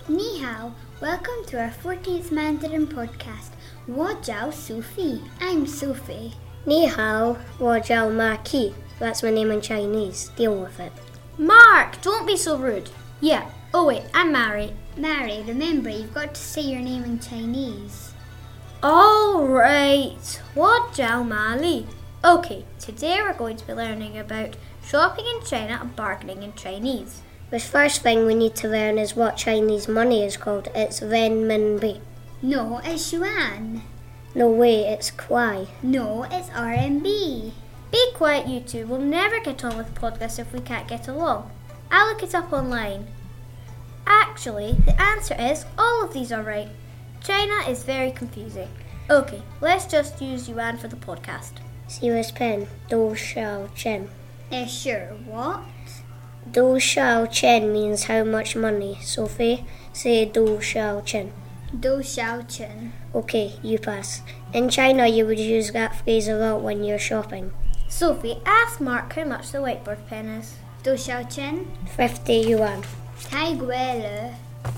Ni hao, welcome to our 14th Mandarin podcast. 我叫 Sophie. I'm Sophie. Ni hao, 我叫 Marquis. That's my name in Chinese. Deal with it. Mark, don't be so rude. Yeah. Oh wait, I'm Mary. Mary, remember you've got to say your name in Chinese. All right. 我叫 Mali. Okay, today we're going to be learning about shopping in China and bargaining in Chinese. The first thing we need to learn is what Chinese money is called. It's renminbi. No, it's yuan. No way, it's kwai. No, it's RMB. Be quiet, you two. We'll never get on with the podcast if we can't get along. I'll look it up online. Actually, the answer is all of these are right. China is very confusing. Okay, let's just use yuan for the podcast. See this pen? Do shao chen. Sure, what? Do shao chen means how much money. Sophie, say do shao chen. Do xiao chen. Okay, you pass. In China, you would use that phrase a lot when you're shopping. Sophie, ask Mark how much the whiteboard pen is. Do xiao chen. 50 yuan. Tai gui le.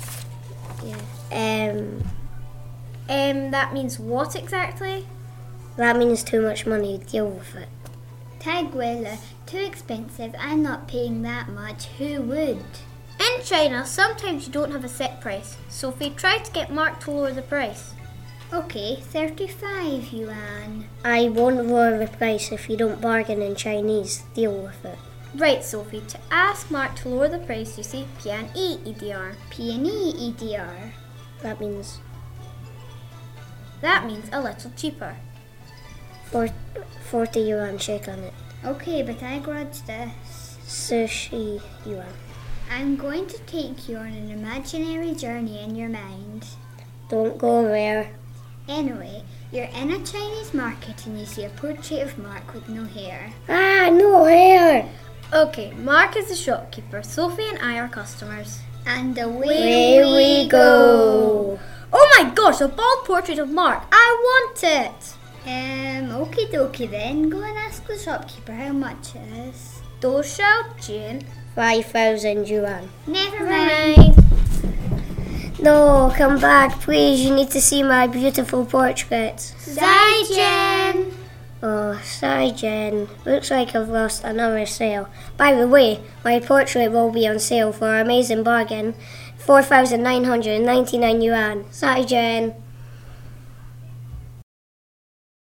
That means what exactly? That means too much money. Deal with it. Tai gui le. Too expensive. I'm not paying that much. Who would? In China, sometimes you don't have a set price. Sophie, try to get Mark to lower the price. Okay, 35 yuan. I won't lower the price if you don't bargain in Chinese. Deal with it. Right, Sophie, to ask Mark to lower the price, you say pian yi EDR. PNE EDR. That means a little cheaper. 40 yuan. Shake on it. Okay, but I grudge this. 30 yuan. I'm going to take you on an imaginary journey in your mind. Don't go there. Anyway, you're in a Chinese market and you see a portrait of Mark with no hair. Ah, no hair! Okay, Mark is the shopkeeper. Sophie and I are customers. And Away we go! Oh my gosh, a bald portrait of Mark. I want it! Okie dokie then. Go and ask the shopkeeper how much it is. Do xiao jin. 5,000 yuan. Never mind. No, come back, please. You need to see my beautiful portrait. Zaijian. Oh, sorry, Jen. Looks like I've lost another sale. By the way, my portrait will be on sale for an amazing bargain. 4,999 yuan. Sorry, Jen.